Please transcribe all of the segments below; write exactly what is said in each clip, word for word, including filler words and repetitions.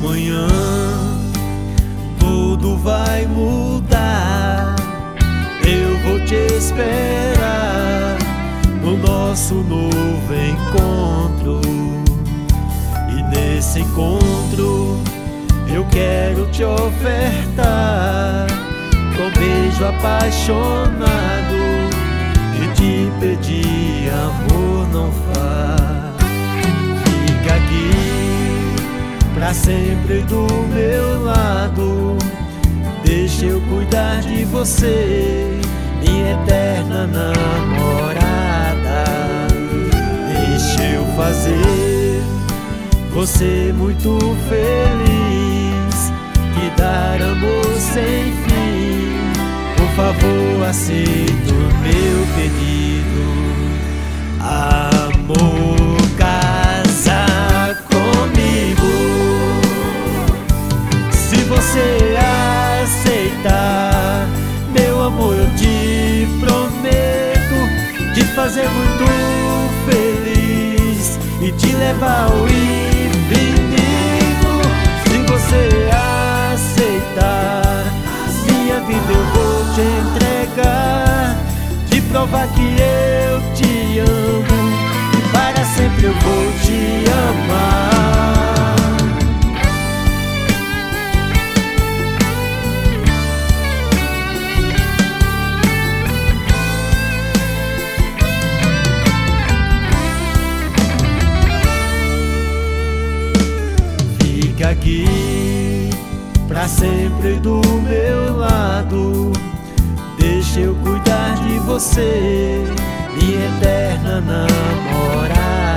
Amanhã tudo vai mudar. Eu vou te esperar no nosso novo encontro. E nesse encontro eu quero te ofertar com beijo apaixonado e te pedir, amor, não vá. Fica aqui pra sempre do meu lado. Deixa eu cuidar de você, minha eterna namorada. Deixa eu fazer você muito feliz, te dar amor sem fim. Por favor, aceita o meu pedido. Amor, casa comigo. Se você aceitar, meu amor, eu te prometo te fazer muito feliz e te levar ao infinito. Se você aceitar, minha vida eu vou te entregar, te provar que eu te amo e para sempre eu vou te amar. Fica aqui pra sempre do meu lado. Deixa eu cuidar de você, minha eterna namorada.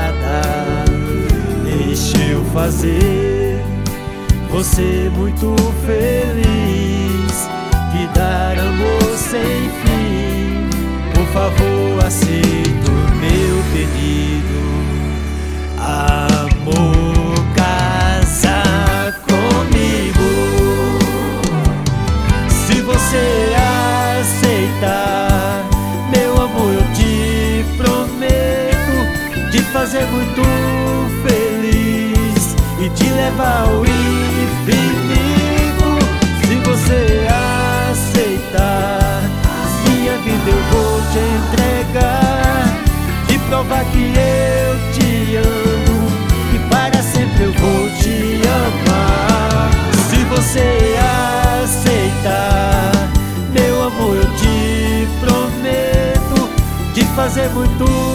Deixa eu fazer você muito feliz, te dar amor sem fim. Por favor, aceita o meu pedido. Amor, casa comigo. Se você aceitar, meu amor, eu te prometo te fazer muito feliz e te levar ao infinito. Se você aceitar, minha vida eu vou te entregar, te provar que eu te amo e para sempre eu vou te amar. Se você aceitar, meu amor, eu te prometo te fazer muito